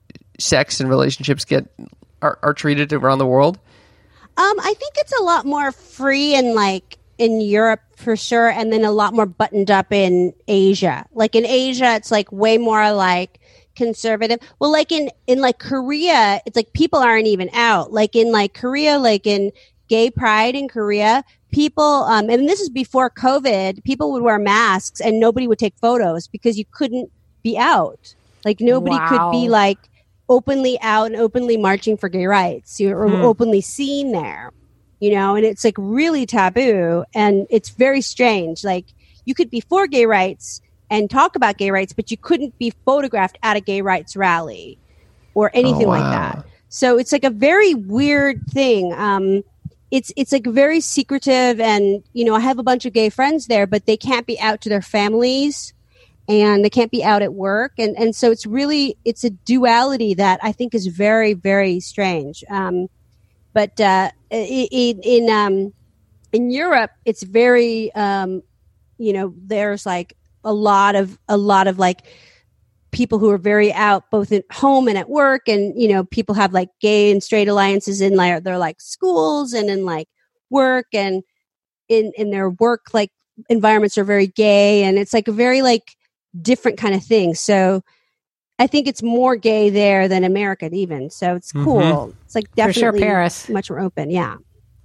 sex and relationships get are, are treated around the world? Um, I think it's a lot more free and like in Europe for sure, and then a lot more buttoned up in Asia. Like in Asia, it's like way more like conservative. Well, like in in like Korea, it's like people aren't even out. Like in like Korea, like in gay pride in Korea, people um and this is before COVID, people would wear masks and nobody would take photos because you couldn't be out. Like nobody Wow. could be like openly out and openly marching for gay rights. You or Hmm. openly seen there, you know, and it's like really taboo and it's very strange. Like you could be for gay rights and talk about gay rights, but you couldn't be photographed at a gay rights rally or anything Oh, like wow. that. So it's like a very weird thing. Um, it's it's like very secretive, and you know, I have a bunch of gay friends there, but they can't be out to their families, and they can't be out at work, and and so it's really it's a duality that I think is very very strange. Um, but uh, in in um, in Europe, it's very um, you know, there's like a lot of a lot of like people who are very out both at home and at work, and you know, people have like gay and straight alliances in like their like schools and in like work, and in in their work like environments are very gay, and it's like a very like different kind of thing. So I think it's more gay there than America even. So it's Mhm. cool. It's like For sure, definitely Paris. much more open. Yeah.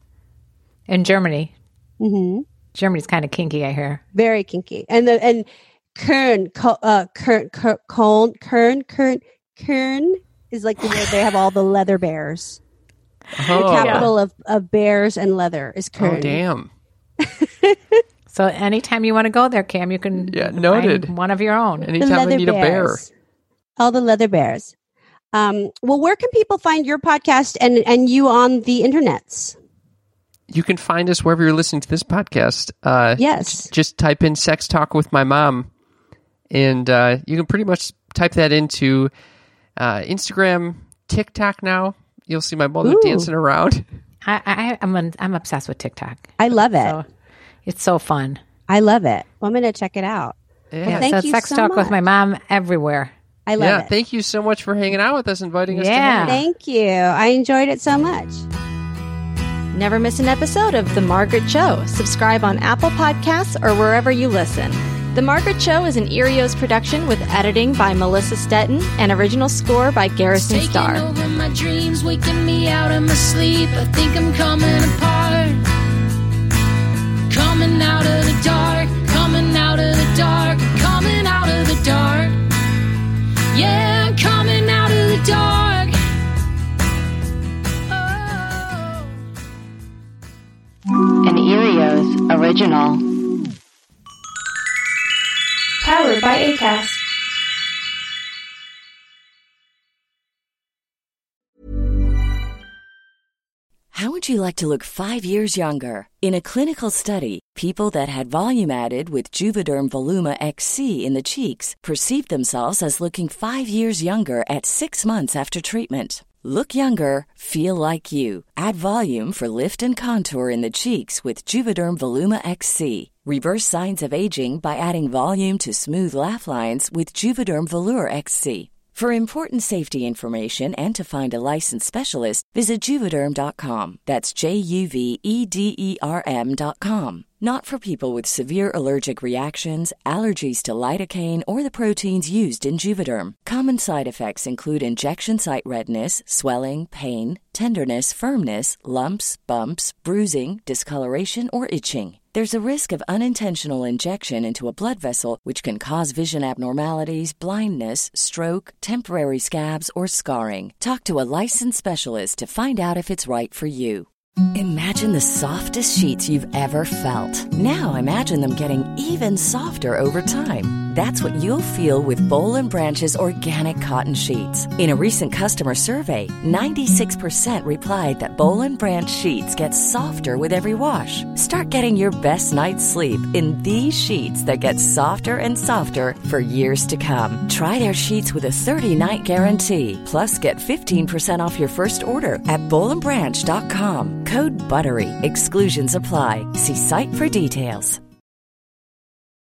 In Germany, Hmm. Germany's kind of kinky, I hear. Very kinky. And the and Kern, Co- uh, Kern, Kern, Kern, Kern, Kern, Kern is like the where they have all the leather bears. The Oh, capital of, of bears and leather is Kern. oh damn. So anytime you want to go there, Cam, you can Yeah, find noted. one of your own. The Anytime I leather need a bear. bears. All the leather bears. Um, well, where can people find your podcast and, and you on the internets? You can find us wherever you're listening to this podcast. Uh, Yes. Just type in Sex Talk with My Mom. And uh, you can pretty much type that into uh, Instagram, TikTok now. You'll see my mother Ooh. dancing around. I, I, I'm an, I'm obsessed with TikTok. I love it. So it's so fun. I love it. Well, I'm going to check it out. Yeah. Well, thank so you sex so talk much. with my mom everywhere. I love yeah, it. thank you so much for hanging out with us, inviting us Yeah. to hang. Thank you. I enjoyed it so much. Never miss an episode of The Margaret Cho. Subscribe on Apple Podcasts or wherever you listen. The Margaret Cho is an Erios production with editing by Melissa Stetton and original score by Garrison Taking Starr. over my dreams, waking me out of my sleep. I think I'm coming apart. Coming out of the dark, coming out of the dark, coming out of the dark. Yeah, I'm coming out of the dark. Oh. An Erios original. Powered by Acast. How would you like to look five years younger? In a clinical study, people that had volume added with Juvederm Voluma X C in the cheeks perceived themselves as looking five years younger at six months after treatment. Look younger, feel like you. Add volume for lift and contour in the cheeks with Juvederm Voluma X C. Reverse signs of aging by adding volume to smooth laugh lines with Juvederm Volure X C. For important safety information and to find a licensed specialist, visit Juvederm dot com. That's J U V E D E R M dot com. Not for people with severe allergic reactions, allergies to lidocaine, or the proteins used in Juvederm. Common side effects include injection site redness, swelling, pain, tenderness, firmness, lumps, bumps, bruising, discoloration, or itching. There's a risk of unintentional injection into a blood vessel, which can cause vision abnormalities, blindness, stroke, temporary scabs, or scarring. Talk to a licensed specialist to find out if it's right for you. Imagine the softest sheets you've ever felt. Now imagine them getting even softer over time. That's what you'll feel with Boll and Branch's organic cotton sheets. In a recent customer survey, ninety-six percent replied that Boll and Branch sheets get softer with every wash. Start getting your best night's sleep in these sheets that get softer and softer for years to come. Try their sheets with a thirty-night guarantee. Plus, get fifteen percent off your first order at boll and branch dot com. Code BUTTERY. Exclusions apply. See site for details.